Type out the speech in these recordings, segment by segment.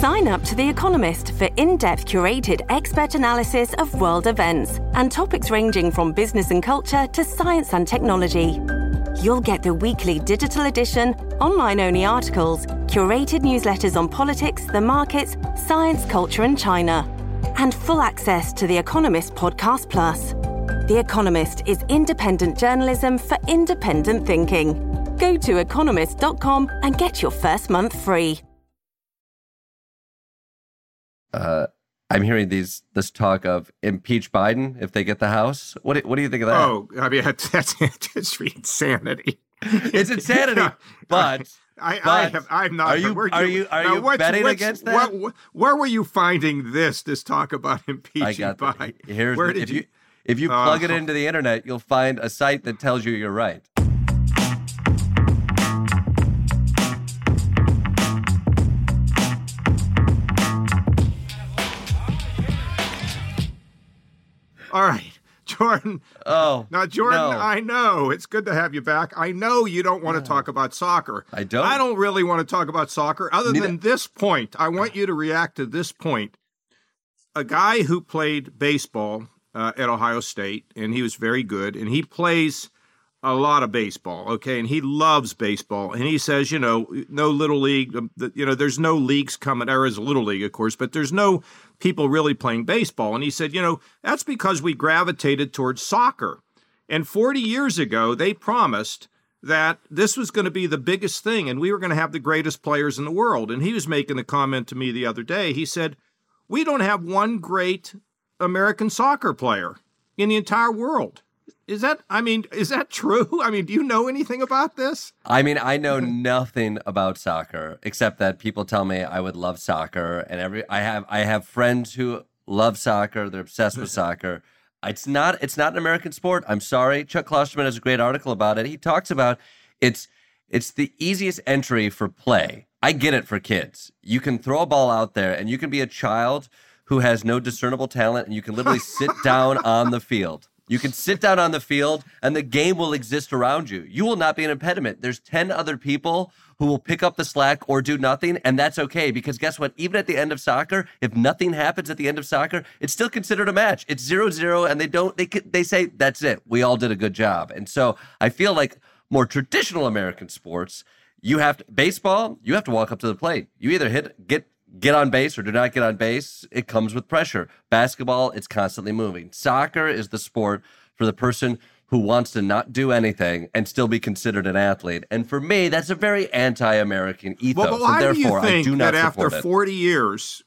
Sign up to The Economist for in-depth curated expert analysis of world events and topics ranging from business and culture to science and technology. You'll get the weekly digital edition, online-only articles, curated newsletters on politics, the markets, science, culture and China, and full access to The Economist Podcast Plus. The Economist is independent journalism for independent thinking. Go to economist.com and get your first month free. I'm hearing this talk of impeach Biden if they get the House. What do you think of that? Oh, I mean, that's insanity. It's insanity, but I'm not. Are you betting against that? Where were you finding this talk about impeaching Biden? If you plug it into the internet, you'll find a site that tells you you're right. All right, Jordan. Oh, now, Jordan, no. I know it's good to have you back. I know you don't want to talk about soccer. I don't. I don't really want to talk about soccer other than this point. I want you to react to this point. A guy who played baseball at Ohio State, and he was very good, and he plays a lot of baseball, okay? And he loves baseball. And he says, no little league, there's no leagues coming. There is a little league, of course, but there's no people really playing baseball. And he said, that's because we gravitated towards soccer. And 40 years ago, they promised that this was going to be the biggest thing and we were going to have the greatest players in the world. And he was making a comment to me the other day. He said, we don't have one great American soccer player in the entire world. Is that true? I mean, do you know anything about this? I mean, I know nothing about soccer except that people tell me I would love soccer, and I have friends who love soccer. They're obsessed with soccer. It's not an American sport. I'm sorry. Chuck Klosterman has a great article about it. He talks about it's the easiest entry for play. I get it for kids. You can throw a ball out there, and you can be a child who has no discernible talent, and you can literally sit down on the field. You can sit down on the field and the game will exist around you. You will not be an impediment. There's 10 other people who will pick up the slack or do nothing, and that's okay because guess what? Even at the end of soccer, if nothing happens at the end of soccer, it's still considered a match. It's 0-0 and they say that's it. We all did a good job. And so I feel like more traditional American sports, baseball, you have to walk up to the plate. You either get on base or do not get on base. It comes with pressure. Basketball, it's constantly moving. Soccer is the sport for the person who wants to not do anything and still be considered an athlete. And for me, that's a very anti-American ethos. Well, but why do you think that after 40 years,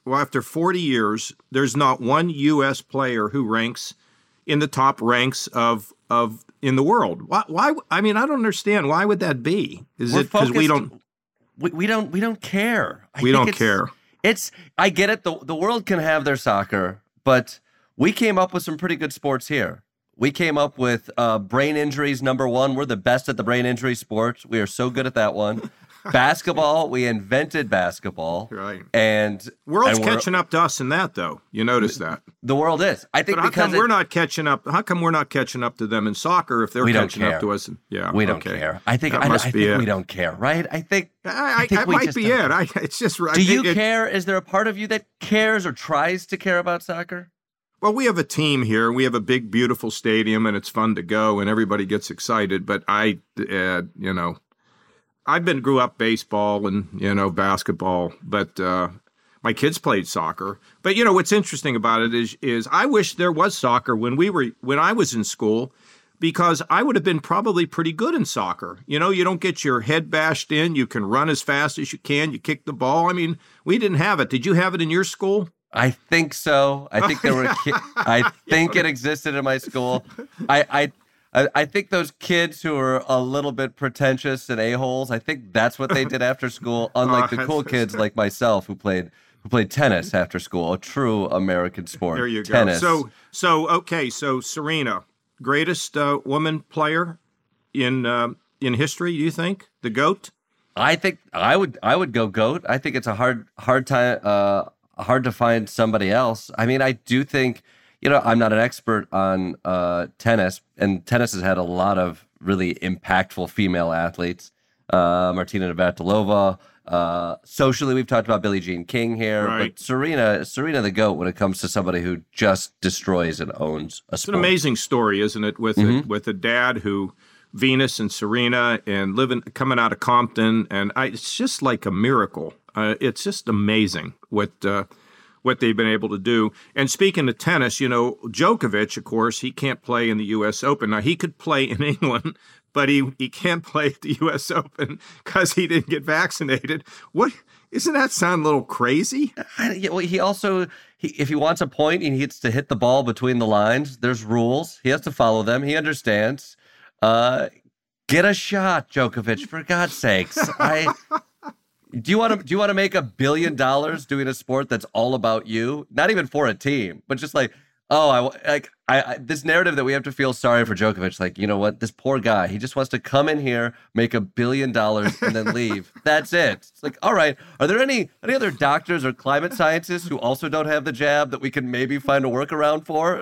there's not one U.S. player who ranks in the top ranks of in the world? Why? I mean, I don't understand. Why would that be? Is it because we don't care? We don't care. I get it. The world can have their soccer, but we came up with some pretty good sports here. We came up with brain injuries, number one. We're the best at the brain injury sports. We are so good at that one. Basketball, we invented basketball. Right. And world's catching up to us in that, though. You notice that. The world is. I think but how come we're not catching up? How come we're not catching up to them in soccer if they're catching up to us? We don't care. I think we don't care, right? I think that might be it. It's just right. Do you care? Is there a part of you that cares or tries to care about soccer? Well, we have a team here. We have a big, beautiful stadium, and it's fun to go, and everybody gets excited. But grew up baseball and, basketball, but my kids played soccer. But, what's interesting about it is I wish there was soccer when I was in school, because I would have been probably pretty good in soccer. You don't get your head bashed in. You can run as fast as you can. You kick the ball. I mean, we didn't have it. Did you have it in your school? I think so. I think there were. I think it existed in my school. I think those kids who are a little bit pretentious and a-holes, I think that's what they did after school, unlike the cool kids like myself who played tennis after school, a true American sport. There you tennis. go. So Serena, greatest woman player in history, you think? The GOAT? I think I would go GOAT. I think it's a hard to find somebody else. I mean, I do think, I'm not an expert on tennis, and tennis has had a lot of really impactful female athletes. Martina Navratilova, Socially, we've talked about Billie Jean King here, right. but Serena the GOAT when it comes to somebody who just destroys and owns a sport. It's an amazing story, isn't it? With a dad who, Venus and Serena, and coming out of Compton, and it's just like a miracle. It's just amazing what they've been able to do. And speaking of tennis, Djokovic, of course, he can't play in the U.S. Open. Now, he could play in England, but he can't play at the U.S. Open because he didn't get vaccinated. What? Isn't that sound a little crazy? Well, he also, if he wants a point, he needs to hit the ball between the lines. There's rules. He has to follow them. He understands. Get a shot, Djokovic, for God's sakes. Do you want to make $1 billion doing a sport that's all about you? Not even for a team, but just like, this narrative that we have to feel sorry for Djokovic. Like, you know what? This poor guy, he just wants to come in here, make $1 billion, and then leave. That's it. It's like, all right. Are there any other doctors or climate scientists who also don't have the jab that we can maybe find a workaround for?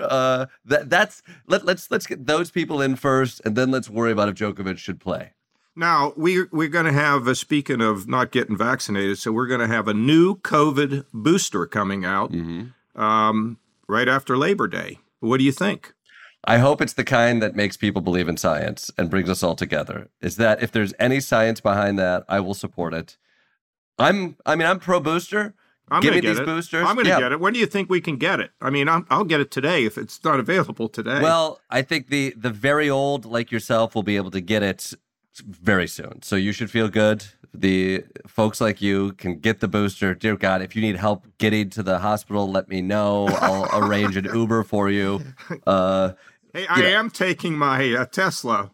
Let's get those people in first, and then let's worry about if Djokovic should play. Now, we're going to have, speaking of not getting vaccinated, so we're going to have a new COVID booster coming out right after Labor Day. What do you think? I hope it's the kind that makes people believe in science and brings us all together. Is that if there's any science behind that, I will support it. I'm pro booster. Give me these boosters. I'm going to get it. When do you think we can get it? I mean, I'll get it today if it's not available today. Well, I think the very old like yourself will be able to get it very soon. So you should feel good. The folks like you can get the booster. Dear God, if you need help getting to the hospital, let me know. I'll arrange an Uber for you. Hey, I am taking my Tesla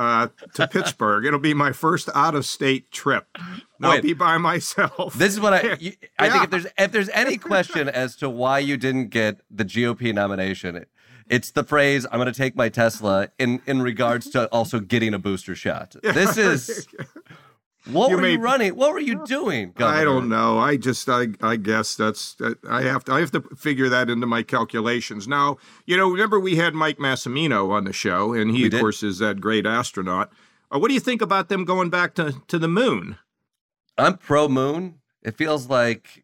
to Pittsburgh. It'll be my first out-of-state trip. I'll be by myself. This is what I think. If there's any question as to why you didn't get the GOP nomination, it's the phrase, I'm going to take my Tesla in regards to also getting a booster shot. This is, what were you running? What were you doing, Governor? I don't know. I guess I have to figure that into my calculations. Now, remember we had Mike Massimino on the show, and he, of course, is that great astronaut. What do you think about them going back to the moon? I'm pro-moon. It feels like,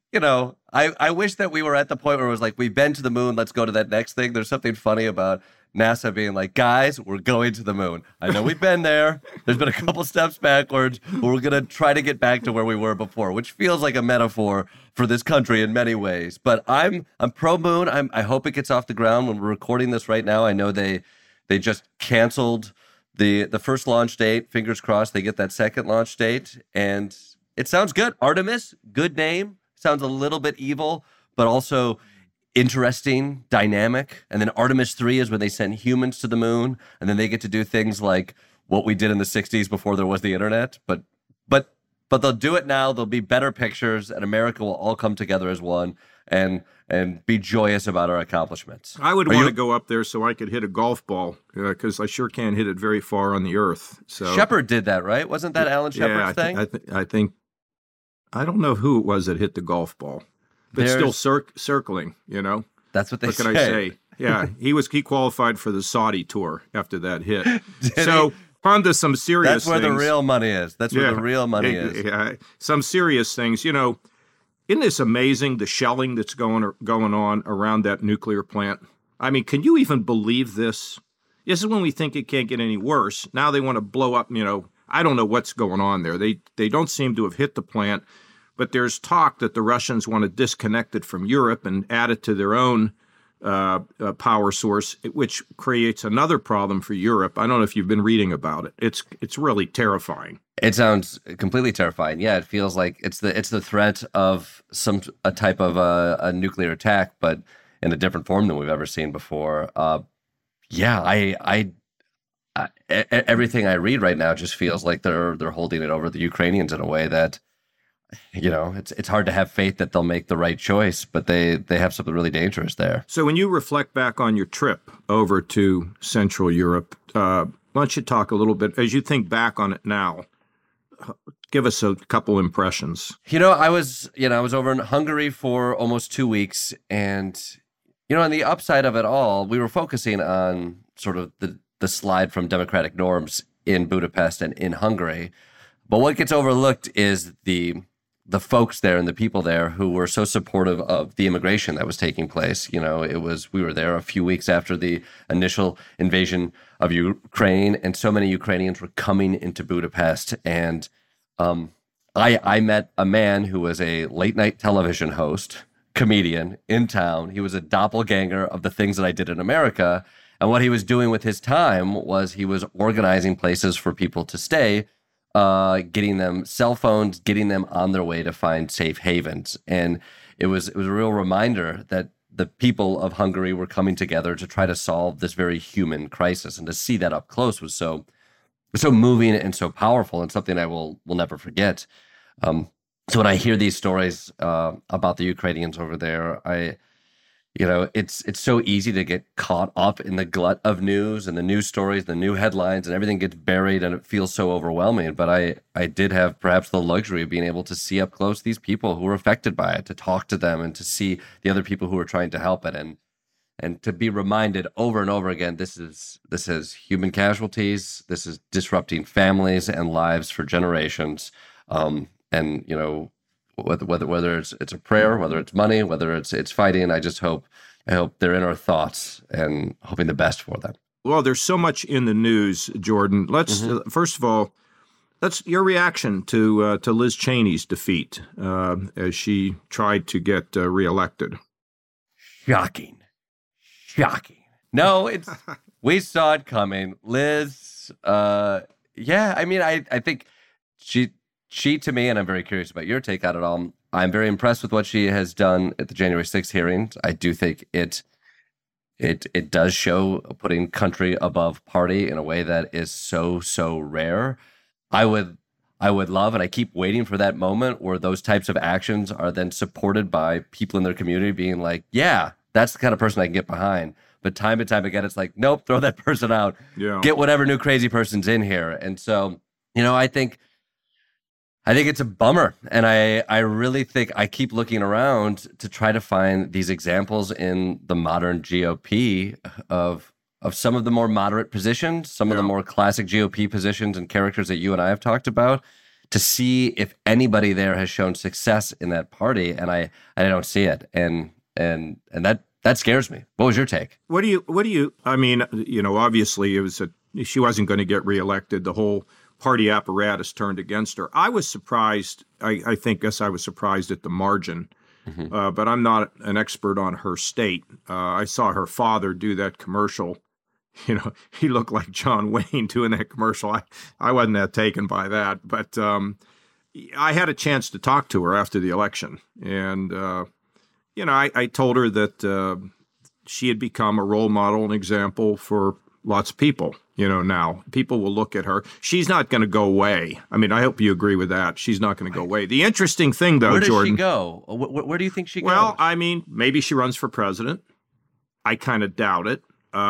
I wish that we were at the point where it was like, we've been to the moon, let's go to that next thing. There's something funny about NASA being like, guys, we're going to the moon. I know we've been there. There's been a couple steps backwards, but we're going to try to get back to where we were before, which feels like a metaphor for this country in many ways. But I'm pro-moon. I hope it gets off the ground. When we're recording this right now, I know they just canceled the first launch date. Fingers crossed they get that second launch date. And it sounds good. Artemis, good name. Sounds a little bit evil, but also interesting, dynamic. And then Artemis 3 is when they send humans to the moon, and then they get to do things like what we did in the 60s before there was the internet. But they'll do it now. There'll be better pictures, and America will all come together as one and be joyous about our accomplishments. I would want to go up there so I could hit a golf ball, because I sure can't hit it very far on the earth. So Shepard did that, right? Wasn't that Alan Shepard's thing? I think. I don't know who it was that hit the golf ball, but still circling, That's what they say. What can I say? Yeah, he qualified for the Saudi tour after that hit. So on to some serious things. That's where the real money is. That's where the real money is. Yeah, some serious things. Isn't this amazing, the shelling that's going on around that nuclear plant? I mean, can you even believe this? This is when we think it can't get any worse. Now they want to blow up, I don't know what's going on there. They don't seem to have hit the plant. But there's talk that the Russians want to disconnect it from Europe and add it to their own power source, which creates another problem for Europe. I don't know if you've been reading about it. It's really terrifying. It sounds completely terrifying. Yeah, it feels like it's the threat of a type of a nuclear attack, but in a different form than we've ever seen before. Everything I read right now just feels like they're holding it over the Ukrainians in a way that, it's hard to have faith that they'll make the right choice, but they have something really dangerous there. So when you reflect back on your trip over to Central Europe, why don't you talk a little bit, as you think back on it now, give us a couple impressions. I was over in Hungary for almost 2 weeks, and, on the upside of it all, we were focusing on sort of the slide from democratic norms in Budapest and in Hungary. But what gets overlooked is the the folks there and the people there who were so supportive of the immigration that was taking place. You know, we were there a few weeks after the initial invasion of Ukraine, and so many Ukrainians were coming into Budapest. And I met a man who was a late night television host, comedian in town. He was a doppelganger of the things that I did in America. And what he was doing with his time was he was organizing places for people to stay, getting them cell phones, getting them on their way to find safe havens. And it was a real reminder that the people of Hungary were coming together to try to solve this very human crisis. And to see that up close was so moving and so powerful, and something I will never forget. So when I hear these stories about the Ukrainians over there, it's so easy to get caught up in the glut of news and the news stories, the new headlines, and everything gets buried, and it feels so overwhelming. But I did have perhaps the luxury of being able to see up close these people who were affected by it, to talk to them and to see the other people who were trying to help it, and to be reminded over and over again, this is human casualties, this is disrupting families and lives for generations, and whether it's a prayer, whether it's money, whether it's fighting, I hope they're in our thoughts and hoping the best for them. Well, there's so much in the news, Jordan. Let's first of all, your reaction to Liz Cheney's defeat as she tried to get reelected. Shocking. No, we saw it coming. Liz, I think she to me, and I'm very curious about your take on it all, I'm very impressed with what she has done at the January 6th hearings. I do think it does show putting country above party in a way that is so rare. I would love, and I keep waiting for that moment where those types of actions are then supported by people in their community being like, yeah, that's the kind of person I can get behind. But time and time again, it's like, nope, throw that person out. Yeah. Get whatever new crazy person's in here. And so, I think it's a bummer. And I really think I keep looking around to try to find these examples in the modern GOP of some of the more moderate positions, some of the more classic GOP positions and characters that you and I have talked about, to see if anybody there has shown success in that party. And I don't see it. And that scares me. What was your take? What do you, I mean, obviously she wasn't going to get reelected. The whole party apparatus turned against her. I was surprised. I guess I was surprised at the margin, but I'm not an expert on her state. I saw her father do that commercial. He looked like John Wayne doing that commercial. I wasn't that taken by that, but I had a chance to talk to her after the election, and I told her that she had become a role model and example for lots of people. Now people will look at her. She's not going to go away. I mean, I hope you agree with that. She's not going to go away. The interesting thing, though, Jordan. Where does she go? Where do you think she goes? Well, I mean, maybe she runs for president. I kind of doubt it.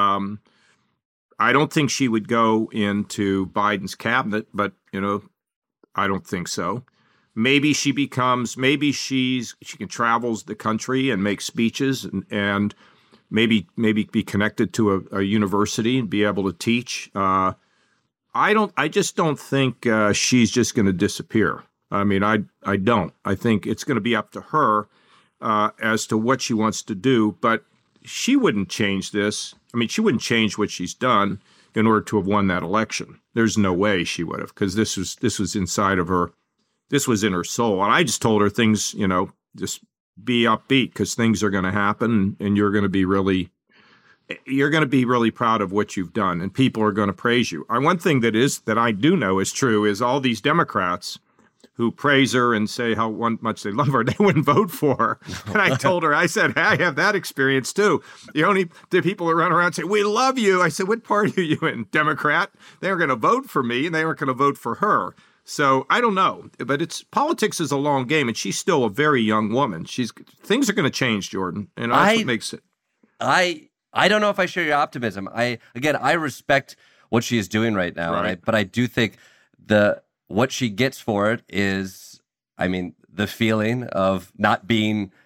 I don't think she would go into Biden's cabinet, but, I don't think so. Maybe she can travels the country and make speeches and maybe be connected to a university and be able to teach. I just don't think she's just going to disappear. I mean, I don't. I think it's going to be up to her as to what she wants to do, but she wouldn't change this. I mean, she wouldn't change what she's done in order to have won that election. There's no way she would have, because this was inside of her. This was in her soul. And I just told her things, just be upbeat, because things are going to happen, and you're going to be really proud of what you've done, and people are going to praise you. One thing that I do know is true is all these Democrats who praise her and say how much they love her, they wouldn't vote for her. And I told her, I said, hey, I have that experience too. The people that run around and say, we love you. I said, what party are you in? Democrat? They were going to vote for me, and they weren't going to vote for her. So I don't know, but politics is a long game, and she's still a very young woman. Things are going to change, Jordan, and that's what makes it. I don't know if I share your optimism. I respect what she is doing right now, right. But I do think what she gets for it is, I mean, the feeling of not being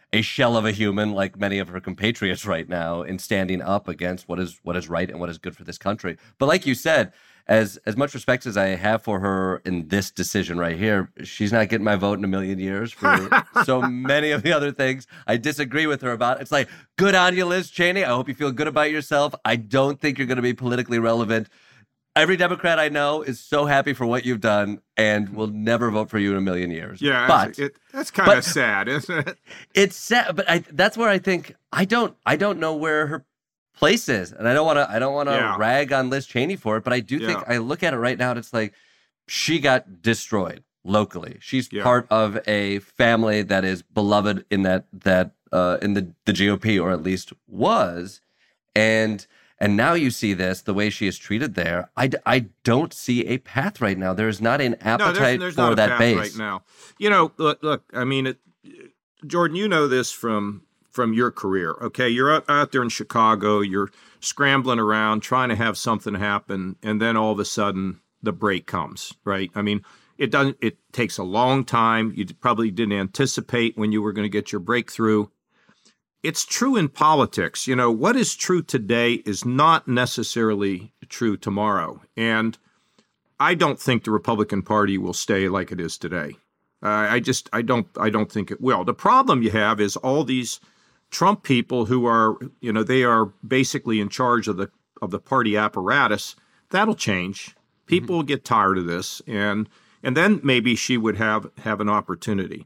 a shell of a human like many of her compatriots right now in standing up against what is right and what is good for this country. But like you said, as much respect as I have for her in this decision right here, she's not getting my vote in a million years for so many of the other things I disagree with her about. It's like, good on you, Liz Cheney. I hope you feel good about yourself. I don't think you're going to be politically relevant. Every Democrat I know is so happy for what you've done and will never vote for you in a million years. Yeah, but that's kind of sad, isn't it? It's sad, but that's where I think I don't know where her place is, and I don't want to rag on Liz Cheney for it, but I do think I look at it right now and it's like she got destroyed locally. She's part of a family that is beloved in that in the GOP, or at least was, and now you see this, the way she is treated there. I don't see a path right now. There is not an appetite there's for not a that path base right now. You know, look. I mean, Jordan, you know this from your career. Okay, you're out there in Chicago. You're scrambling around trying to have something happen, and then all of a sudden the break comes. Right? I mean, it doesn't. It takes a long time. You probably didn't anticipate when you were going to get your breakthrough. It's true in politics. You know, what is true today is not necessarily true tomorrow. And I don't think the Republican Party will stay like it is today. I don't think it will. The problem you have is all these Trump people who are, you know, they are basically in charge of the party apparatus. That'll change. People will get tired of this, and then maybe she would have an opportunity.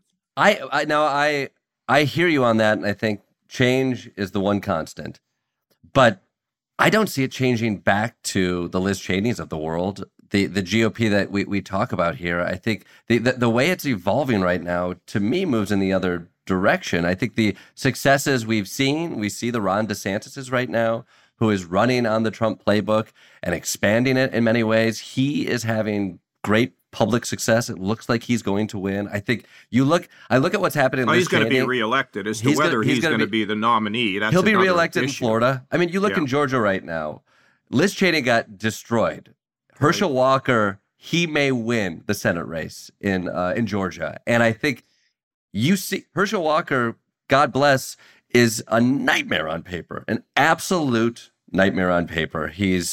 I hear you on that, and I think change is the one constant, but I don't see it changing back to the Liz Cheneys of the world, the GOP that we talk about here. I think the way it's evolving right now, to me, moves in the other direction. I think the successes we see the Ron DeSantis right now, who is running on the Trump playbook and expanding it in many ways. He is having great public success. It looks like he's going to win. I think I look at what's happening. He's going to be reelected. As to whether he's going to be the nominee, he'll be reelected in Florida. I mean, you look in Georgia right now. Liz Cheney got destroyed. Herschel Walker, he may win the Senate race in Georgia, and I think you see Herschel Walker, God bless, is a nightmare on paper, an absolute nightmare on paper. He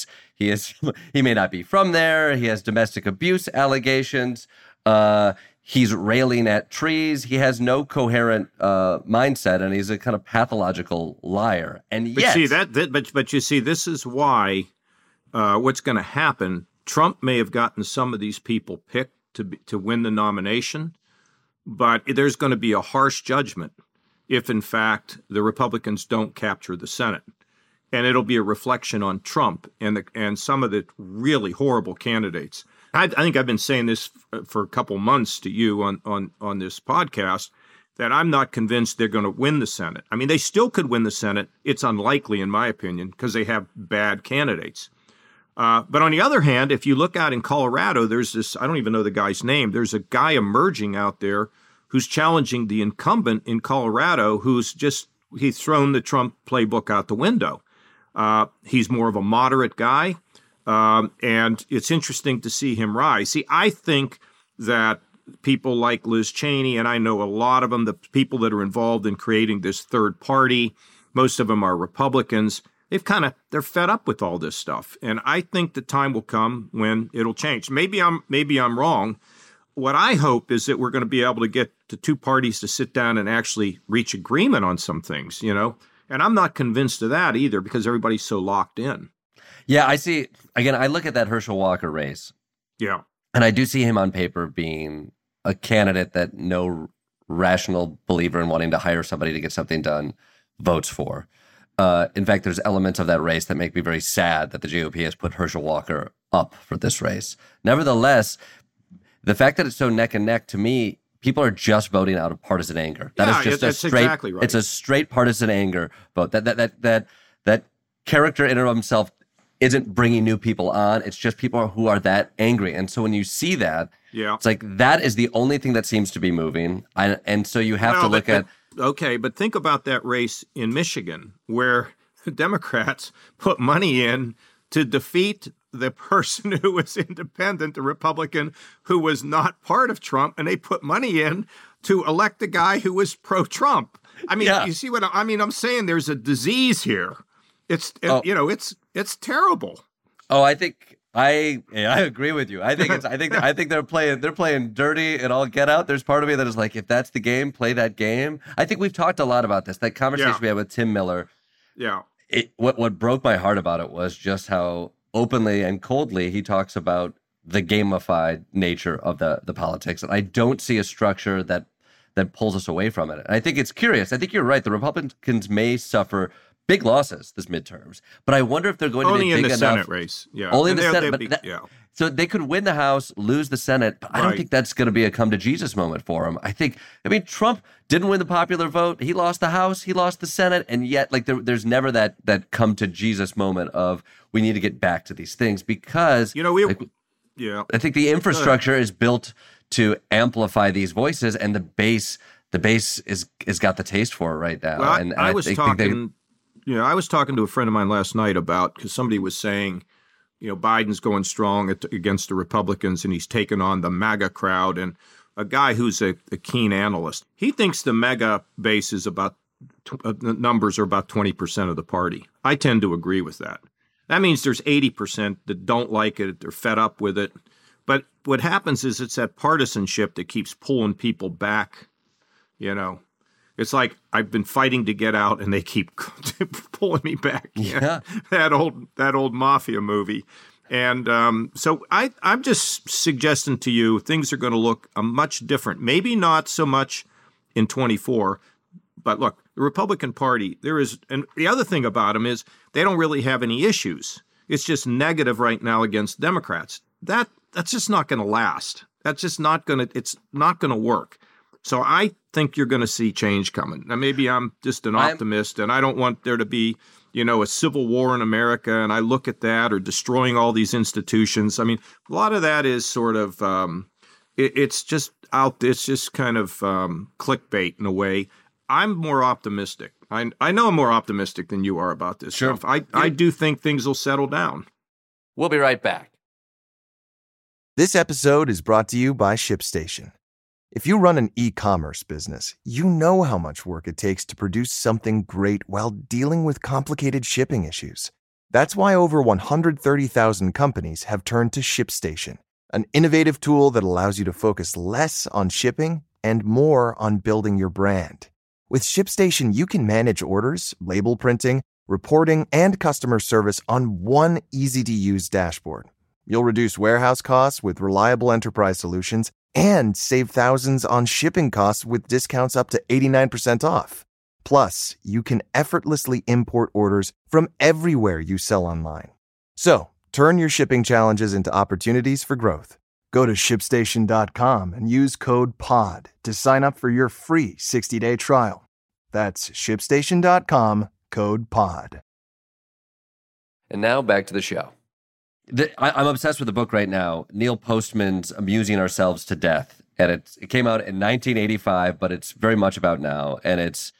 may not be from there. He has domestic abuse allegations. He's railing at trees. He has no coherent mindset, and he's a kind of pathological liar. And yet, but you see, this is why what's going to happen. Trump may have gotten some of these people picked to win the nomination, but there's going to be a harsh judgment if, in fact, the Republicans don't capture the Senate. And it'll be a reflection on Trump and some of the really horrible candidates. I think I've been saying this for a couple months to you on this podcast, that I'm not convinced they're going to win the Senate. I mean, they still could win the Senate. It's unlikely, in my opinion, because they have bad candidates. But on the other hand, if you look out in Colorado, there's this, I don't even know the guy's name. There's a guy emerging out there who's challenging the incumbent in Colorado, he's thrown the Trump playbook out the window. He's more of a moderate guy, and it's interesting to see him rise. See, I think that people like Liz Cheney, and I know a lot of them, the people that are involved in creating this third party, most of them are Republicans. They're fed up with all this stuff, and I think the time will come when it'll change. Maybe I'm wrong. What I hope is that we're going to be able to get the two parties to sit down and actually reach agreement on some things, you know. And I'm not convinced of that either, because everybody's so locked in. Yeah, I see. Again, I look at that Herschel Walker race. Yeah. And I do see him on paper being a candidate that no rational believer in wanting to hire somebody to get something done votes for. In fact, there's elements of that race that make me very sad that the GOP has put Herschel Walker up for this race. Nevertheless, the fact that it's so neck and neck, to me, people are just voting out of partisan anger. That is just exactly right. It's a straight partisan anger vote. That character in and of himself isn't bringing new people on. It's just people who are that angry. And so when you see that, it's like that is the only thing that seems to be moving. And so you have to look at. Okay, but think about that race in Michigan where the Democrats put money in to defeat the person who was independent, the Republican who was not part of Trump, and they put money in to elect the guy who was pro-Trump. I mean, you see what I mean? I'm saying there's a disease here. It's terrible. Oh, I think I agree with you. I think they're playing dirty and all get out. There's part of me that is like, if that's the game, play that game. I think we've talked a lot about this. That conversation we had with Tim Miller. Yeah. What broke my heart about it was just how openly and coldly he talks about the gamified nature of the politics. And I don't see a structure that pulls us away from it. And I think it's curious. I think you're right. The Republicans may suffer big losses this midterms, but I wonder if they're going to be big enough. Only in the Senate race. Yeah. Only in the Senate. So they could win the House, lose the Senate, but I don't think that's going to be a come to Jesus moment for him. I mean, Trump didn't win the popular vote. He lost the House, he lost the Senate, and yet like there's never that come to Jesus moment of we need to get back to these things because I think the infrastructure is built to amplify these voices, and the base is got the taste for it right now. Well, I was talking to a friend of mine last night about, because somebody was saying, Biden's going strong against the Republicans, and he's taken on the MAGA crowd. And a guy who's a keen analyst, he thinks the MAGA base is the numbers are about 20% of the party. I tend to agree with that. That means there's 80% that don't like it, they're fed up with it. But what happens is it's that partisanship that keeps pulling people back. It's like I've been fighting to get out, and they keep pulling me back. Yeah, that old mafia movie, and so I'm just suggesting to you things are going to look much different. Maybe not so much in 24, but look, the Republican Party. And the other thing about them is they don't really have any issues. It's just negative right now against Democrats. That's just not going to last. That's just not going to. It's not going to work. So I think you're going to see change coming. Now, maybe I'm just an optimist, and I don't want there to be, a civil war in America, and I look at that, or destroying all these institutions. I mean, a lot of that is sort of, it's just kind of clickbait in a way. I'm more optimistic. I know I'm more optimistic than you are about this stuff. I do think things will settle down. We'll be right back. This episode is brought to you by ShipStation. If you run an e-commerce business, you know how much work it takes to produce something great while dealing with complicated shipping issues. That's why over 130,000 companies have turned to ShipStation, an innovative tool that allows you to focus less on shipping and more on building your brand. With ShipStation, you can manage orders, label printing, reporting, and customer service on one easy-to-use dashboard. You'll reduce warehouse costs with reliable enterprise solutions and save thousands on shipping costs with discounts up to 89% off. Plus, you can effortlessly import orders from everywhere you sell online. So, turn your shipping challenges into opportunities for growth. Go to ShipStation.com and use code POD to sign up for your free 60-day trial. That's ShipStation.com, code POD. And now back to the show. I'm obsessed with the book right now, Neil Postman's Amusing Ourselves to Death. And it came out in 1985, but it's very much about now. And it's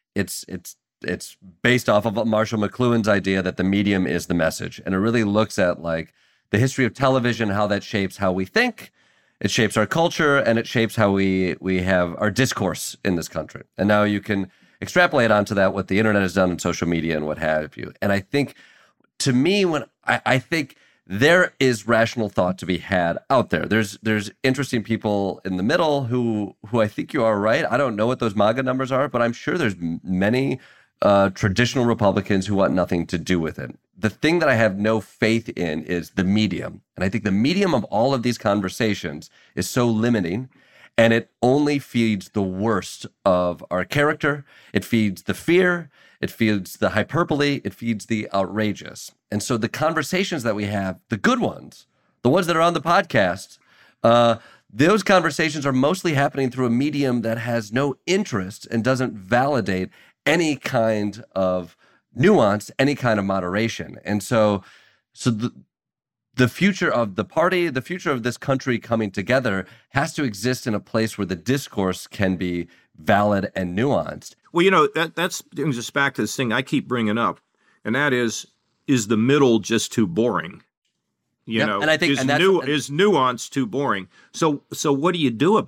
based off of Marshall McLuhan's idea that the medium is the message. And it really looks at like the history of television, how that shapes how we think, it shapes our culture, and it shapes how we have our discourse in this country. And now you can extrapolate onto that what the internet has done in social media and what have you. And I think, to me, when I think there is rational thought to be had out there. There's interesting people in the middle who I think you are right. I don't know what those MAGA numbers are, but I'm sure there's many traditional Republicans who want nothing to do with it. The thing that I have no faith in is the medium. And I think the medium of all of these conversations is so limiting, and it only feeds the worst of our character. It feeds the fear. It feeds the hyperbole. It feeds the outrageous. And so the conversations that we have, the good ones, the ones that are on the podcast, those conversations are mostly happening through a medium that has no interest and doesn't validate any kind of nuance, any kind of moderation. And so the future of the party, the future of this country coming together has to exist in a place where the discourse can be valid and nuanced. Well, that's brings us back to this thing I keep bringing up, and that is the middle just too boring? You know, and I think is nuance too boring? So what do you do about it?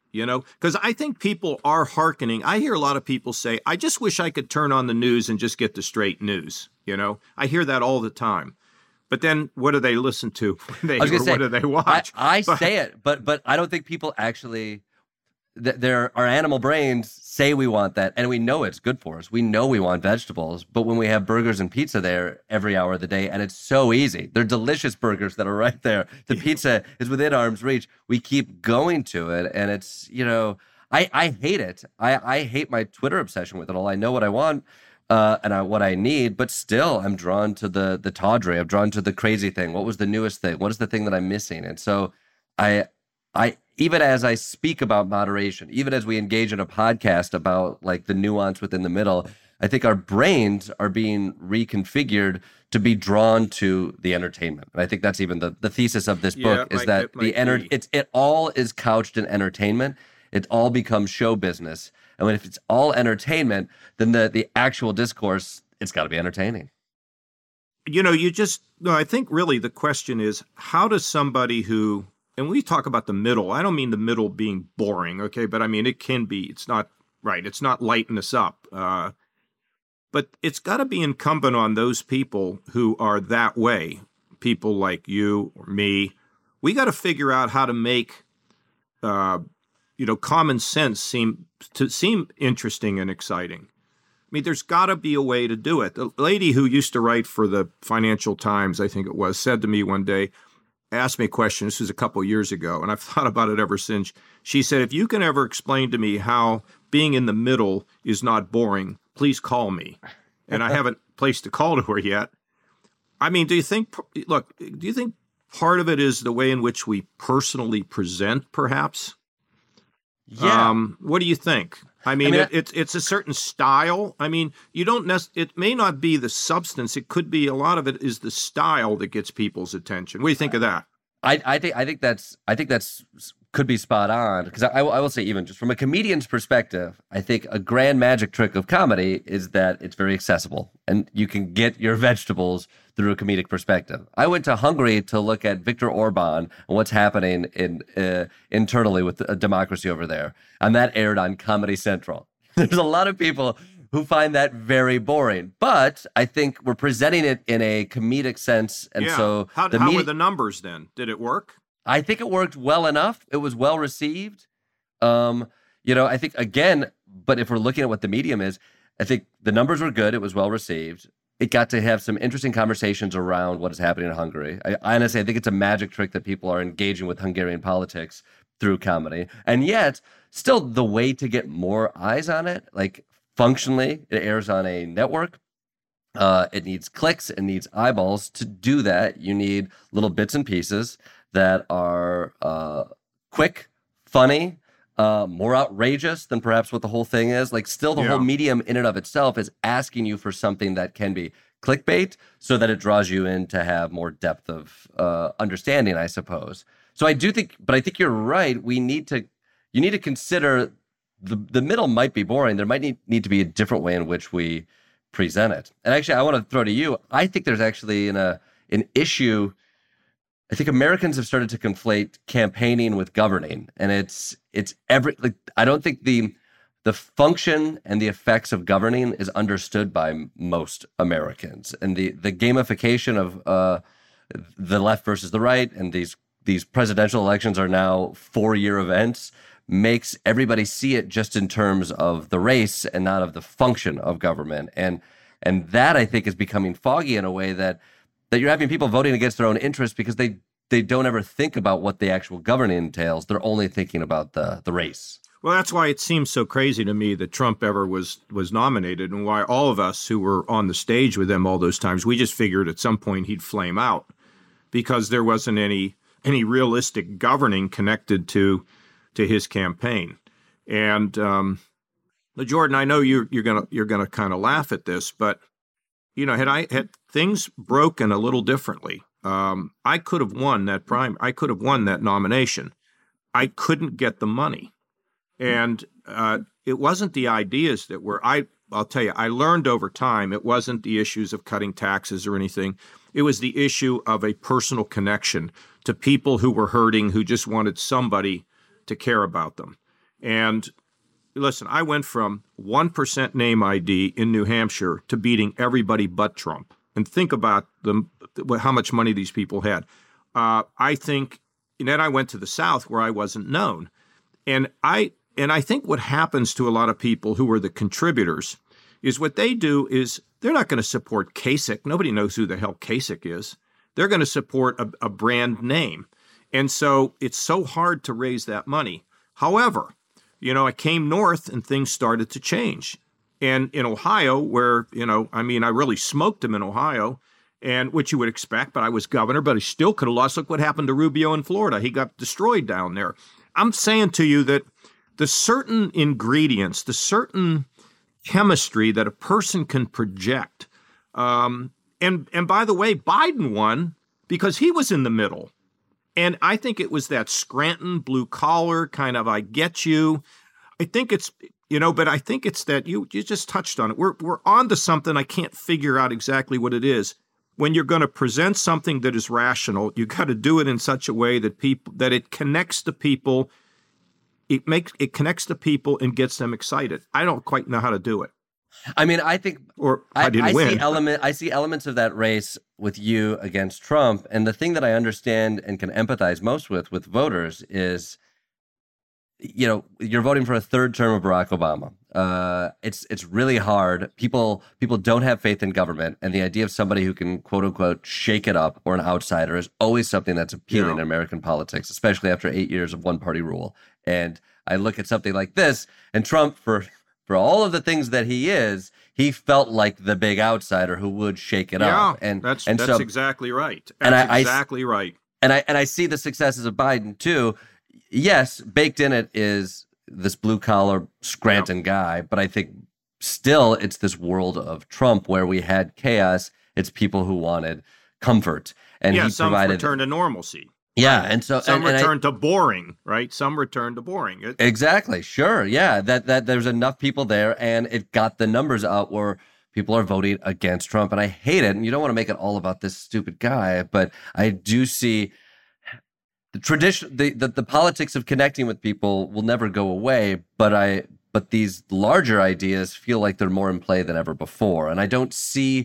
because I think people are hearkening. I hear a lot of people say, I just wish I could turn on the news and just get the straight news. I hear that all the time. But then what do they listen to? What do they watch? I say it, but I don't think people actually, our animal brains say we want that, and we know it's good for us. We know we want vegetables, but when we have burgers and pizza there every hour of the day, and it's so easy, they're delicious burgers that are right there. The pizza is within arm's reach. We keep going to it, and it's, I hate it. I hate my Twitter obsession with it all. I know what I want and what I need, but still I'm drawn to the tawdry. I'm drawn to the crazy thing. What was the newest thing? What is the thing that I'm missing? And so I even as I speak about moderation, even as we engage in a podcast about like the nuance within the middle, I think our brains are being reconfigured to be drawn to the entertainment. And I think that's even the thesis of this book is that it all is couched in entertainment. It all becomes show business. And if it's all entertainment, then the actual discourse, it's got to be entertaining. I think really the question is, how does somebody who, and we talk about the middle, I don't mean the middle being boring, okay? But I mean, it can be, it's not lighting us up. But it's got to be incumbent on those people who are that way, people like you or me. We got to figure out how to make, common sense seem interesting and exciting. I mean, there's got to be a way to do it. The lady who used to write for the Financial Times, I think it was, said to me one day, asked me a question. This was a couple of years ago, and I've thought about it ever since. She said, if you can ever explain to me how being in the middle is not boring, please call me. And I haven't placed a call to her yet. I mean, do you think part of it is the way in which we personally present, perhaps? Yeah. What do you think? I mean, it's a certain style. I mean, it may not be the substance. It could be a lot of it is the style that gets people's attention. What do you think of that? I think that's could be spot on, because I will say, even just from a comedian's perspective, I think a grand magic trick of comedy is that it's very accessible and you can get your vegetables through a comedic perspective. I went to Hungary to look at Viktor Orban and what's happening internally with democracy over there, and that aired on Comedy Central. There's a lot of people who find that very boring, but I think we're presenting it in a comedic sense, and so how were the numbers then? Did it work? I think it worked well enough. It was well received. I think, again, but if we're looking at what the medium is, I think the numbers were good. It was well received. It got to have some interesting conversations around what is happening in Hungary. I honestly think it's a magic trick that people are engaging with Hungarian politics through comedy. And yet, still the way to get more eyes on it, like functionally, it airs on a network. It needs clicks, it needs eyeballs. To do that, you need little bits and pieces that are quick, funny, more outrageous than perhaps what the whole thing is. Like, still the whole medium in and of itself is asking you for something that can be clickbait so that it draws you in to have more depth of understanding, I suppose. So I do think, but I think you're right. You need to consider the middle might be boring. There might need to be a different way in which we present it. And actually, I want to throw to you, I think there's actually an issue. I think Americans have started to conflate campaigning with governing, and I don't think the function and the effects of governing is understood by most Americans, and the gamification of the left versus the right, and these presidential elections are now 4-year events, makes everybody see it just in terms of the race and not of the function of government, and that I think is becoming foggy in a way that you're having people voting against their own interests because they don't ever think about what the actual governing entails. They're only thinking about the race. Well, that's why it seems so crazy to me that Trump ever was nominated, and why all of us who were on the stage with him all those times, we just figured at some point he'd flame out because there wasn't any realistic governing connected to his campaign. And Jordan, I know you're gonna kind of laugh at this, but had things broken a little differently, I could have won that I could have won that nomination. I couldn't get the money, and it wasn't the ideas that were. I'll tell you, I learned over time. It wasn't the issues of cutting taxes or anything. It was the issue of a personal connection to people who were hurting, who just wanted somebody to care about them. And listen, I went from 1% name ID in New Hampshire to beating everybody but Trump. And think about how much money these people had. I think, and then I went to the South where I wasn't known. And I think what happens to a lot of people who are the contributors is what they do is they're not going to support Kasich. Nobody knows who the hell Kasich is. They're going to support a brand name. And so it's so hard to raise that money. However, I came north and things started to change. And in Ohio, where, I really smoked him in Ohio, and which you would expect, but I was governor, but he still could have lost. Look what happened to Rubio in Florida. He got destroyed down there. I'm saying to you that the certain ingredients, the certain chemistry that a person can project, and by the way, Biden won because he was in the middle. And I think it was that Scranton blue collar kind of, I get you. I think it's, but I think it's that you just touched on it. We're on to something. I can't figure out exactly what it is. When you're going to present something that is rational, you got to do it in such a way that it connects to people. It connects to people and gets them excited. I don't quite know how to do it. I mean, I think I didn't win. I see elements of that race with you against Trump. And the thing that I understand and can empathize most with voters is, you're voting for a third term of Barack Obama. It's really hard. People don't have faith in government. And the idea of somebody who can, quote unquote, shake it up, or an outsider, is always something that's appealing in American politics, especially after 8 years of one party rule. And I look at something like this, and Trump, for all of the things that he is, he felt like the big outsider who would shake it up. And that's exactly right. That's exactly right. And I see the successes of Biden too. Yes, baked in it is this blue collar Scranton guy, but I think still it's this world of Trump where we had chaos. It's people who wanted comfort, and he some provided return to normalcy. Yeah, and so some return to boring, right? Some return to boring. Exactly, sure, yeah. That there's enough people there, and it got the numbers out where people are voting against Trump, and I hate it. And you don't want to make it all about this stupid guy, but I do see the tradition, the politics of connecting with people will never go away. But these larger ideas feel like they're more in play than ever before, and I don't see.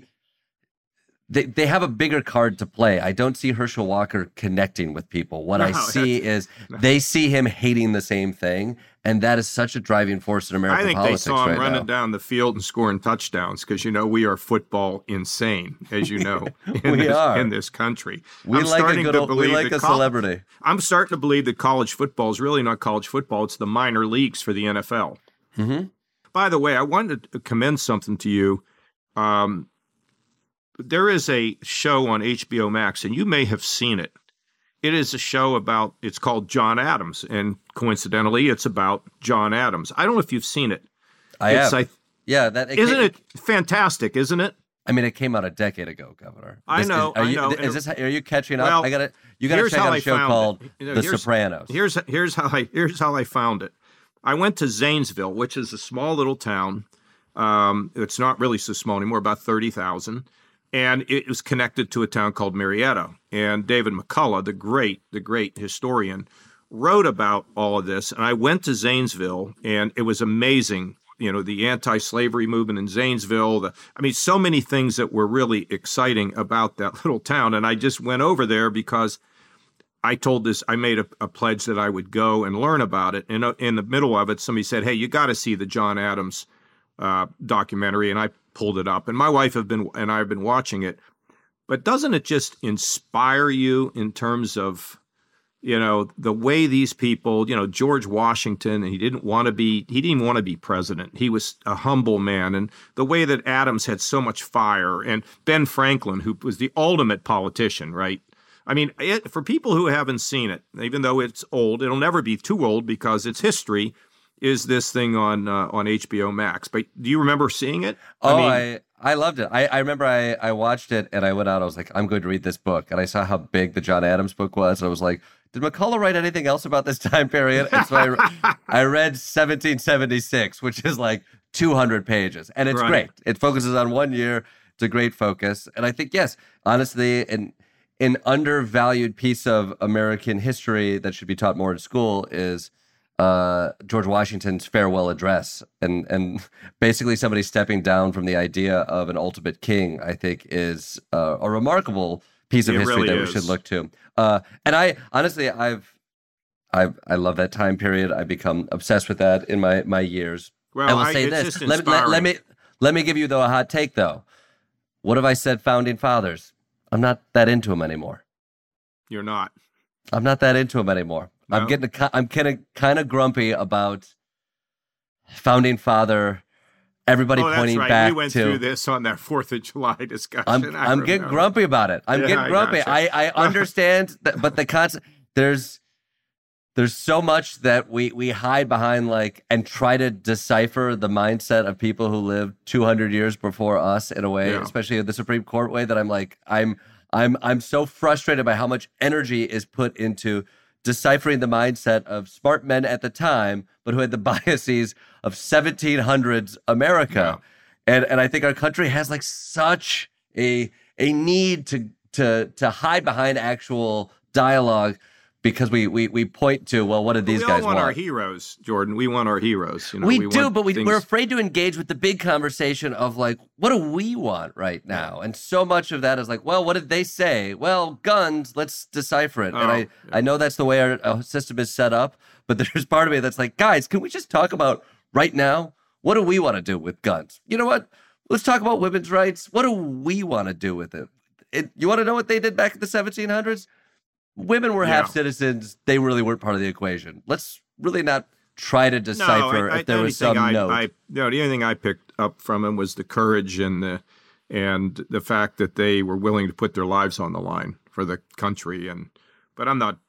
They have a bigger card to play. I don't see Herschel Walker connecting with people. What I see is they see him hating the same thing, and that is such a driving force in American politics right now. I think they saw him running down the field and scoring touchdowns because, we are football insane, as you know, in this country. We like a celebrity. I'm starting to believe that college football is really not college football. It's the minor leagues for the NFL. Mm-hmm. By the way, I wanted to commend something to you. There is a show on HBO Max, and you may have seen it. It is a show it's called John Adams, and coincidentally, it's about John Adams. I don't know if you've seen it. I have. Isn't it fantastic, isn't it? I mean, it came out a decade ago, Governor. I know. Are you catching up? Well, you got to check out a show called The Sopranos. Here's how I found it. I went to Zanesville, which is a small little town. It's not really so small anymore, about 30,000. And it was connected to a town called Marietta. And David McCullough, the great historian, wrote about all of this. And I went to Zanesville, and it was amazing. The anti-slavery movement in Zanesville. So many things that were really exciting about that little town. And I just went over there because I made a pledge that I would go and learn about it. And in the middle of it, somebody said, "Hey, you got to see the John Adams documentary," and I pulled it up, and my wife and I have been watching it. But doesn't it just inspire you in terms of, the way these people, George Washington, and he didn't even want to be president. He was a humble man, and the way that Adams had so much fire, and Ben Franklin, who was the ultimate politician, right? For people who haven't seen it, even though it's old, it'll never be too old because it's history. Is this thing on HBO Max? But do you remember seeing it? I loved it. I remember I watched it and I went out. I was like, I'm going to read this book, and I saw how big the John Adams book was. And I was like, did McCullough write anything else about this time period? And so I read 1776, which is like 200 pages, and it's great. It focuses on 1 year. It's a great focus, and I think yes, honestly, an undervalued piece of American history that should be taught more in school is George Washington's farewell address, and basically somebody stepping down from the idea of an ultimate king, I think, is a remarkable piece of history that we should look to. And I honestly, I love that time period. I've become obsessed with that in my years. Well, I will say this. Let me give you though a hot take though. What have I said, founding fathers? I'm not that into them anymore. You're not. I'm not that into them anymore. No? I'm kind of grumpy about founding father. Everybody pointing right. back to. We went through this on that 4th of July discussion. I'm getting grumpy about it. I'm getting grumpy. Gotcha. I understand that, but the concept there's so much that we hide behind, like, and try to decipher the mindset of people who lived 200 years before us in a way, especially in the Supreme Court way, that I'm like, I'm so frustrated by how much energy is put into deciphering the mindset of smart men at the time, but who had the biases of 1700s America. Yeah. And I think our country has like such a need to hide behind actual dialogue, because we point to, well, what did these guys want? We want our heroes, Jordan. We want our heroes. You know, we do, but we're afraid to engage with the big conversation of like, what do we want right now? And so much of that is like, well, what did they say? Well, guns, let's decipher it. And I know that's the way our system is set up, but there's part of me that's like, guys, can we just talk about right now? What do we want to do with guns? You know what? Let's talk about women's rights. What do we want to do with it? You want to know what they did back in the 1700s? Women were half citizens. They really weren't part of the equation. Let's really not try to decipher if there was some note. The only thing I picked up from him was the courage and the fact that they were willing to put their lives on the line for the country. But I'm not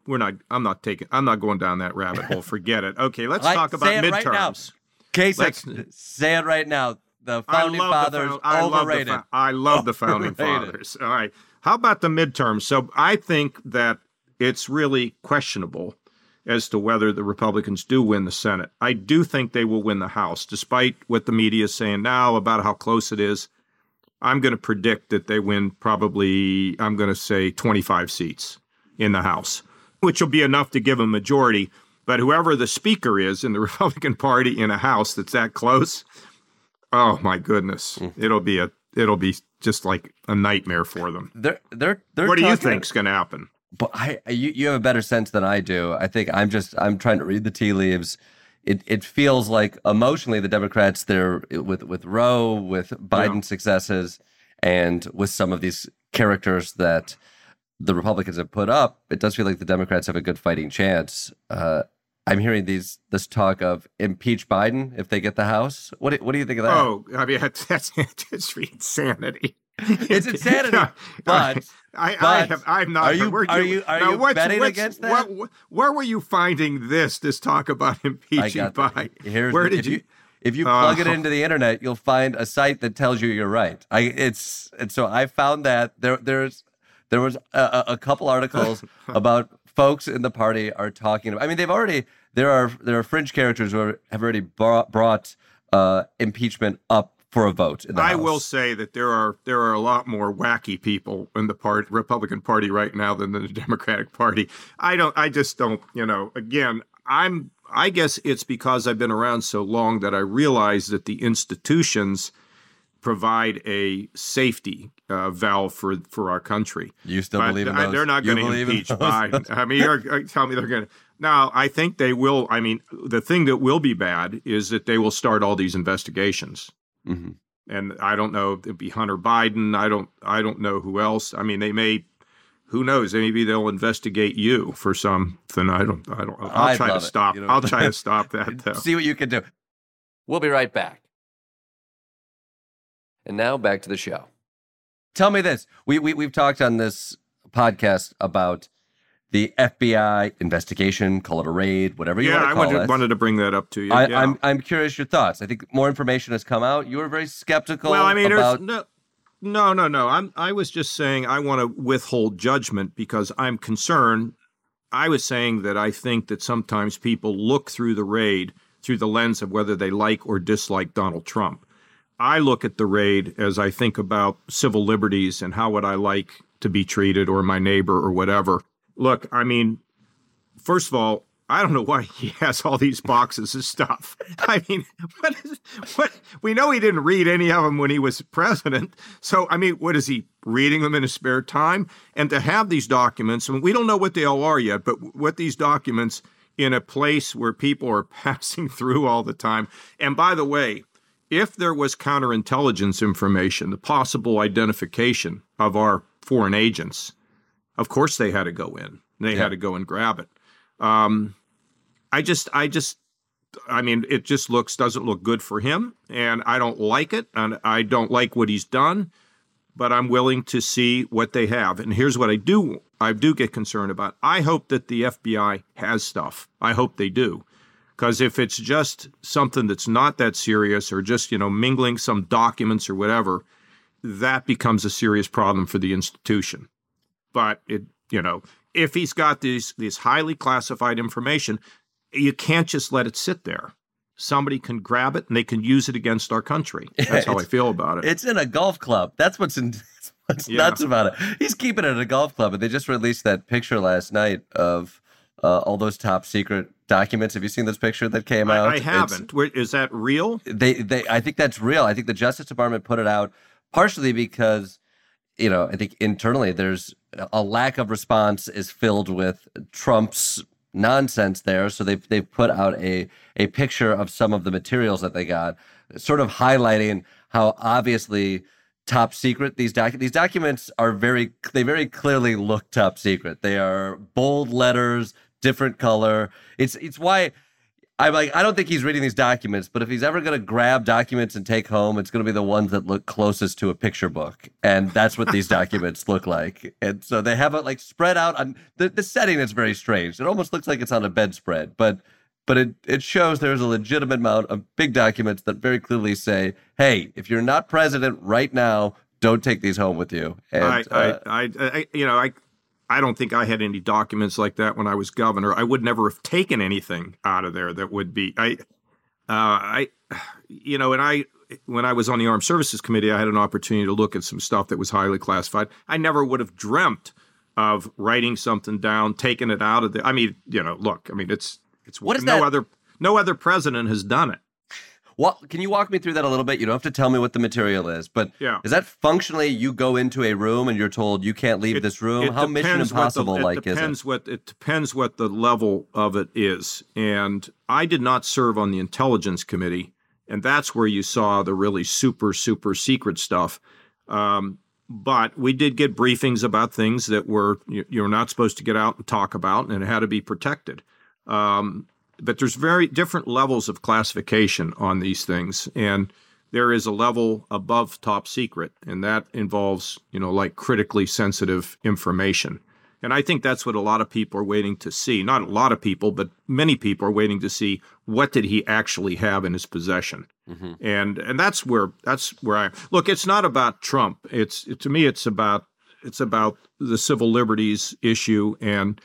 going down that rabbit hole. Forget it. Okay, let's talk about midterms. Right now. Kasich, say it right now. The founding fathers overrated. I love the founding fathers. All right. How about the midterms? So I think that it's really questionable as to whether the Republicans do win the Senate. I do think they will win the House, despite what the media is saying now about how close it is. I'm going to predict that they win probably, I'm going to say 25 seats in the House, which will be enough to give a majority. But whoever the speaker is in the Republican Party in a House that's that close, oh my goodness, it'll be just like a nightmare for them. What do you think's going to happen? But you have a better sense than I do. I think I'm trying to read the tea leaves. It feels like emotionally the Democrats, they're with Roe, with Biden's successes, and with some of these characters that the Republicans have put up, it does feel like the Democrats have a good fighting chance. I'm hearing this talk of impeach Biden if they get the House. What do you think of that? Oh, I mean, that's just insanity. It's insanity, but I'm not. Are you betting against that? Where were you finding this talk about impeaching Biden? Where did you? If you plug it into the internet, you'll find a site that tells you you're right. So I found that there was a couple articles about folks in the party are talking about. I mean, there are fringe characters who have already brought impeachment up for a vote in the House. I will say that there are a lot more wacky people in the Republican Party right now than the Democratic Party. I just don't, again, I guess it's because I've been around so long that I realize that the institutions provide a safety valve for our country. You still believe in those? They're not going to impeach Biden. I mean, you're telling me they're going to. Now, I think they will. I mean, the thing that will be bad is that they will start all these investigations. Mm-hmm. And I don't know. It'd be Hunter Biden. I don't know who else. I mean, they may. Who knows? Maybe they'll investigate you for something. I don't. I'll try to stop. I'll try to stop that. Though. See what you can do. We'll be right back. And now back to the show. Tell me this. We've talked on this podcast about the FBI investigation, call it a raid, whatever you want to call it. Yeah, I wanted to bring that up to you. I'm curious your thoughts. I think more information has come out. You were very skeptical. Well, I mean, about... No. I was just saying I want to withhold judgment because I'm concerned. I was saying that I think that sometimes people look through the raid through the lens of whether they like or dislike Donald Trump. I look at the raid as I think about civil liberties and how would I like to be treated or my neighbor or whatever. Look, I mean, first of all, I don't know why he has all these boxes of stuff. I mean, what? We know he didn't read any of them when he was president. So, I mean, what is he reading them in his spare time? And to have these documents, and we don't know what they all are yet, but what these documents in a place where people are passing through all the time. And by the way, if there was counterintelligence information, the possible identification of our foreign agents, of course they had to go in. They had to go and grab it. I mean, it just doesn't look good for him, and I don't like it, and I don't like what he's done, but I'm willing to see what they have. And here's what I do get concerned about. I hope that the FBI has stuff. I hope they do. Because if it's just something that's not that serious or just, mingling some documents or whatever, that becomes a serious problem for the institution. But if he's got these highly classified information, you can't just let it sit there. Somebody can grab it and they can use it against our country. That's how I feel about it. It's in a golf club. That's what's nuts about it. He's keeping it at a golf club, and they just released that picture last night of all those top secret documents. Have you seen this picture that came out? I haven't. Is that real? I think that's real. I think the Justice Department put it out partially because, I think internally there's a lack of response is filled with Trump's nonsense there. So they've put out a picture of some of the materials that they got, sort of highlighting how obviously top secret these documents are. They very clearly look top secret. They are bold letters, different color. It's why I'm like, I don't think he's reading these documents, but if he's ever going to grab documents and take home, it's going to be the ones that look closest to a picture book. And that's what these documents look like. And so they have it spread out on the setting is very strange. It almost looks like it's on a bedspread, but it shows there's a legitimate amount of big documents that very clearly say, hey, if you're not president right now, don't take these home with you. And, I don't think I had any documents like that when I was governor. I would never have taken anything out of there that would be when I was on the Armed Services Committee, I had an opportunity to look at some stuff that was highly classified. I never would have dreamt of writing something down, taking it out of there. I mean, it's what is no other president has done it. Well, can you walk me through that a little bit? You don't have to tell me what the material is, but is that functionally you go into a room and you're told you can't leave this room? How Mission Impossible is it? It depends what the level of it is. And I did not serve on the Intelligence Committee, and that's where you saw the really super, super secret stuff. But we did get briefings about things that you're not supposed to get out and talk about, and it had to be protected. But there's very different levels of classification on these things. And there is a level above top secret, and that involves, critically sensitive information. And I think that's what a lot of people are waiting to see. Not a lot of people, but many people are waiting to see what did he actually have in his possession. Mm-hmm. And that's where I look. It's not about Trump. To me, it's about the civil liberties issue. And,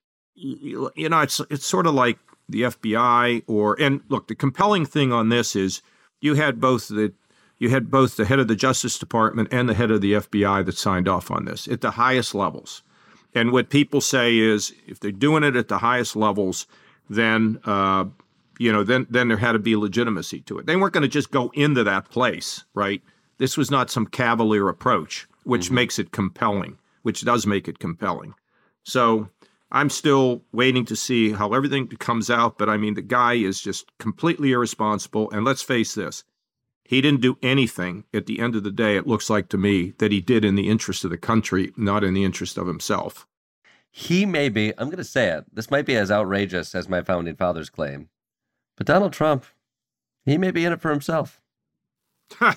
it's sort of like the FBI and look, the compelling thing on this is you had both the head of the Justice Department and the head of the FBI that signed off on this at the highest levels. And what people say is if they're doing it at the highest levels, then then there had to be legitimacy to it. They weren't going to just go into that place, right? This was not some cavalier approach, which makes it compelling, which does make it compelling. So I'm still waiting to see how everything comes out, but I mean, the guy is just completely irresponsible. And let's face this, he didn't do anything at the end of the day, it looks like to me, that he did in the interest of the country, not in the interest of himself. He may be, I'm going to say it, this might be as outrageous as my founding fathers claim, but Donald Trump, he may be in it for himself. Yeah.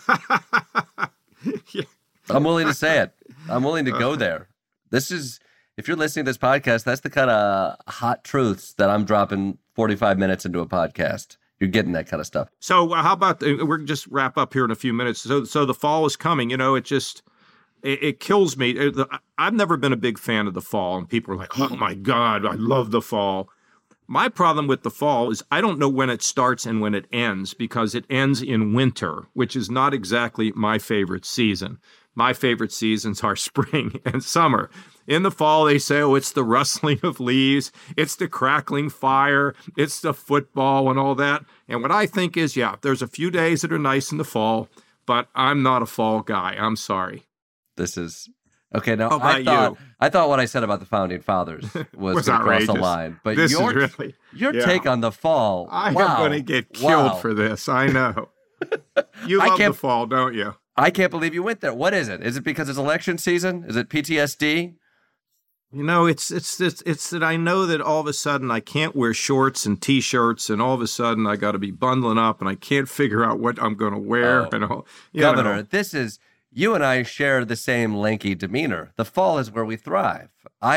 I'm willing to say it. I'm willing to go there. If you're listening to this podcast, that's the kind of hot truths that I'm dropping 45 minutes into a podcast. You're getting that kind of stuff. So how about, we're just wrap up here in a few minutes. So the fall is coming. It kills me. I've never been a big fan of the fall, and people are like, oh my God, I love the fall. My problem with the fall is I don't know when it starts and when it ends, because it ends in winter, which is not exactly my favorite season. My favorite seasons are spring and summer. In the fall, they say, oh, it's the rustling of leaves, it's the crackling fire, it's the football and all that. And what I think is, yeah, there's a few days that are nice in the fall, but I'm not a fall guy. I'm sorry. This is okay. Now, I thought what I said about the founding fathers was going to cross the line, but this your is really, take on the fall. I am going to get killed for this. I know. You love the fall, don't you? I can't believe you went there. What is it? Is it because it's election season? Is it PTSD? You know, it's that I know that all of a sudden I can't wear shorts and T-shirts, and all of a sudden I got to be bundling up, and I can't figure out what I'm going to wear. And all, Governor, this is you and I share the same lanky demeanor. The fall is where we thrive.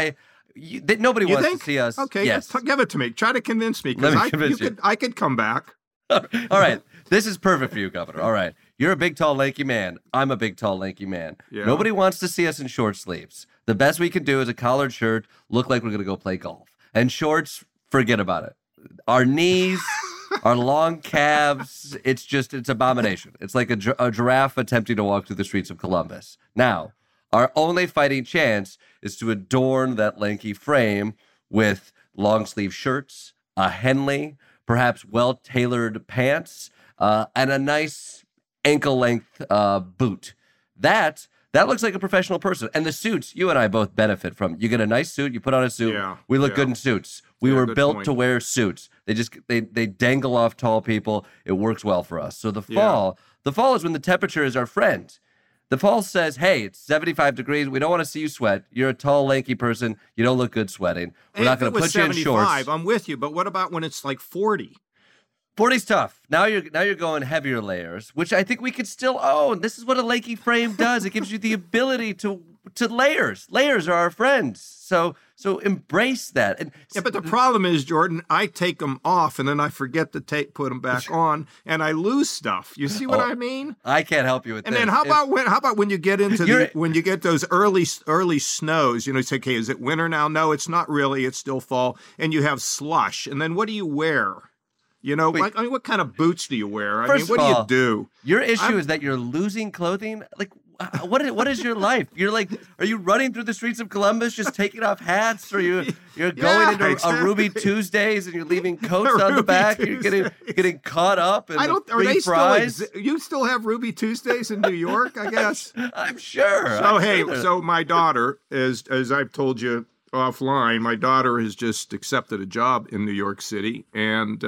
Nobody wants to see us. Okay, yes. Give it to me. Try to convince me, Let me because convince you. I could come back. All right. This is perfect for you, Governor. All right. You're a big, tall, lanky man. I'm a big, tall, lanky man. Yeah. Nobody wants to see us in short sleeves. The best we can do is a collared shirt, look like we're going to go play golf. And shorts, forget about it. Our knees, our long calves, it's abomination. It's like a giraffe attempting to walk through the streets of Columbus. Now, our only fighting chance is to adorn that lanky frame with long sleeve shirts, a Henley, perhaps well-tailored pants, and a nice ankle-length boot. That looks like a professional person. And the suits, you and I both benefit from. You get a nice suit, you put on a suit. Yeah, we look good in suits. We were built point. to wear suits. They dangle off tall people. It works well for us. So the fall is when the temperature is our friend. The fall says, hey, it's 75 degrees. We don't want to see you sweat. You're a tall, lanky person. You don't look good sweating. We're not going to put you in shorts. I'm with you. But what about when it's like 40? 40's tough. Now you're going heavier layers, which I think we could still own. This is what a lanky frame does. It gives you the ability to layers. Layers are our friends. So embrace that. And but the problem is, Jordan, I take them off and then I forget to put them back on, and I lose stuff. You see what I mean? I can't help you with and this. And then how about when you get into when you get those early snows? You know, you say, okay, is it winter now? No, it's not really. It's still fall, and you have slush. And then what do you wear? You know, what kind of boots do you wear? What do you do? Your issue is that you're losing clothing. Like, what is your life? You're like, are you running through the streets of Columbus just taking off hats, or you're going into a Ruby Tuesdays and you're leaving coats on the back? Tuesday. You're getting caught up in free fries. You still have Ruby Tuesdays in New York, I guess. I'm sure. So my daughter, as I've told you offline, my daughter has just accepted a job in New York City, and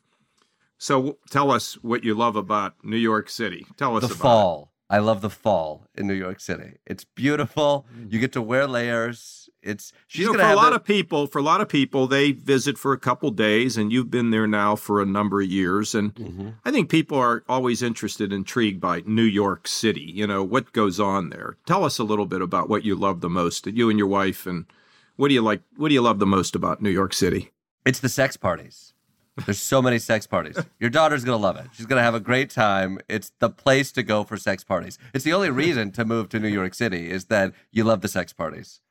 so tell us what you love about New York City. Tell us about the fall. I love the fall in New York City. It's beautiful. You get to wear layers. For a lot of people, they visit for a couple days, and you've been there now for a number of years. And I think people are always intrigued by New York City. You know, what goes on there. Tell us a little bit about what you love the most, you and your wife, and what do you love the most about New York City? It's the sex parties. There's so many sex parties. Your daughter's going to love it. She's going to have a great time. It's the place to go for sex parties. It's the only reason to move to New York City is that you love the sex parties.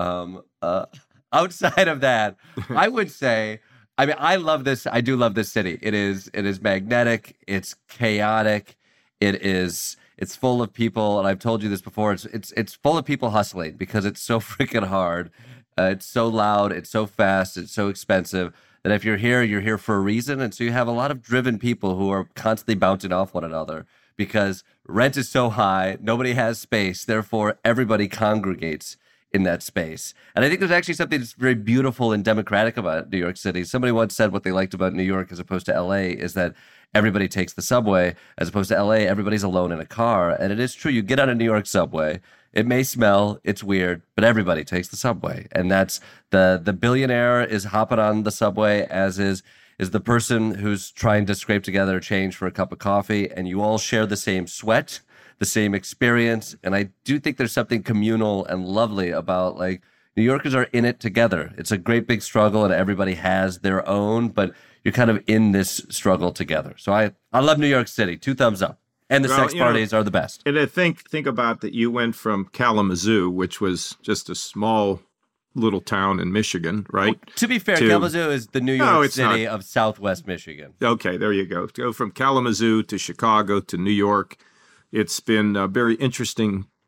Outside of that, I would say, I love this. I do love this city. It is magnetic. It's chaotic. It's full of people. And I've told you this before. It's full of people hustling because it's so freaking hard. It's so loud. It's so fast. It's so expensive. That if you're here for a reason. And so you have a lot of driven people who are constantly bouncing off one another because rent is so high, nobody has space, therefore everybody congregates in that space. And I think there's actually something that's very beautiful and democratic about New York City. Somebody once said what they liked about New York as opposed to LA is that everybody takes the subway, as opposed to LA, everybody's alone in a car. And it is true, you get on a New York subway, it may smell, it's weird, but everybody takes the subway. And that's the billionaire is hopping on the subway, as is the person who's trying to scrape together change for a cup of coffee. And you all share the same sweat, the same experience. And I do think there's something communal and lovely about, like, New Yorkers are in it together. It's a great big struggle and everybody has their own, but you're kind of in this struggle together. So I love New York City. 2 thumbs up. And the sex parties are the best. And I think about that. You went from Kalamazoo, which was just a small little town in Michigan, right? Well, to be fair, Kalamazoo is the New York City of Southwest Michigan. Okay, there you go. To go from Kalamazoo to Chicago to New York. It's been very interesting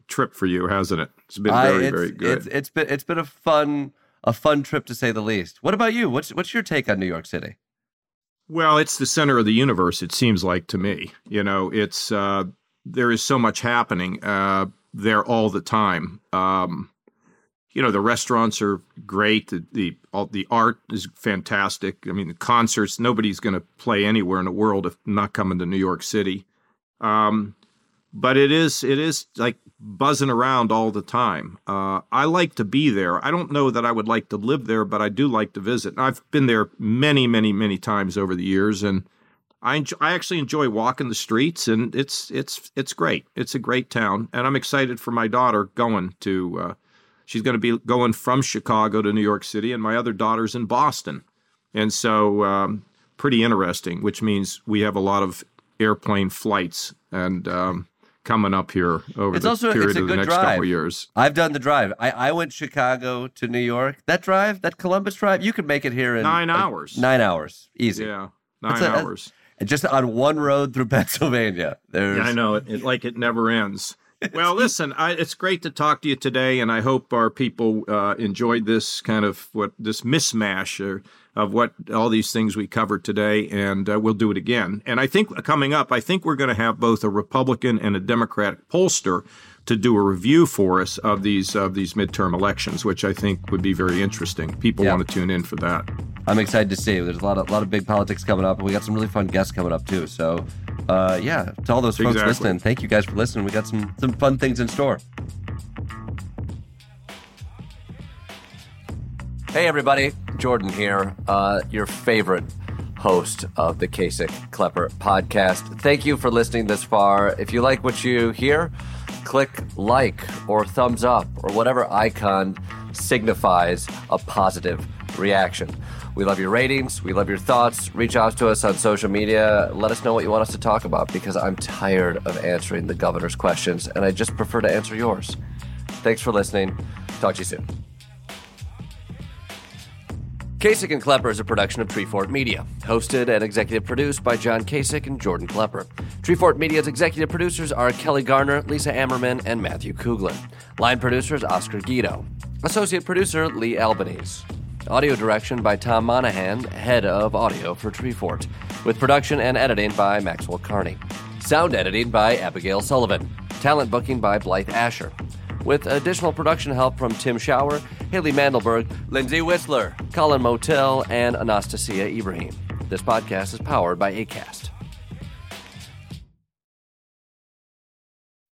trip for you, hasn't it? It's been very good. It's been a fun trip to say the least. What about you? What's your take on New York City? Well, it's the center of the universe, it seems like to me. You know, it's there is so much happening there all the time. You know, the restaurants are great. The art is fantastic. I mean, the concerts, nobody's going to play anywhere in the world if not coming to New York City. But it is like buzzing around all the time. I like to be there. I don't know that I would like to live there, but I do like to visit. And I've been there many, many, many times over the years, and I actually enjoy walking the streets, and it's great. It's a great town, and I'm excited for my daughter going to. She's going to be going from Chicago to New York City, and my other daughter's in Boston, and so pretty interesting. Which means we have a lot of airplane flights and. Coming up here over the period of the next couple of years. I've done the drive. I went Chicago to New York. That drive, that Columbus drive, you could make it here in 9 hours. 9 hours, easy. Yeah, 9 hours. And just on one road through Pennsylvania. Yeah, I know it like it never ends. Well, listen, it's great to talk to you today, and I hope our people enjoyed this kind of this mismatch of what all these things we covered today, and we'll do it again. And I think coming up, I think we're going to have both a Republican and a Democratic pollster to do a review for us of these midterm elections, which I think would be very interesting. People want to tune in for that. I'm excited to see. There's a lot of big politics coming up, and we got some really fun guests coming up too. So, to all those folks listening, thank you guys for listening. We got some fun things in store. Hey, everybody. Jordan here, your favorite host of the Kasich-Klepper podcast. Thank you for listening this far. If you like what you hear, click like or thumbs up or whatever icon signifies a positive reaction. We love your ratings. We love your thoughts. Reach out to us on social media. Let us know what you want us to talk about, because I'm tired of answering the governor's questions, and I just prefer to answer yours. Thanks for listening. Talk to you soon. Kasich & Klepper is a production of Treefort Media, hosted and executive produced by John Kasich and Jordan Klepper. Treefort Media's executive producers are Kelly Garner, Lisa Ammerman, and Matthew Kugler. Line producers Oscar Guido. Associate producer Lee Albanese. Audio direction by Tom Monahan, head of audio for Treefort, with production and editing by Maxwell Carney. Sound editing by Abigail Sullivan. Talent booking by Blythe Asher. With additional production help from Tim Schauer, Haley Mandelberg, Lindsay Whistler, Colin Motel, and Anastasia Ibrahim. This podcast is powered by Acast.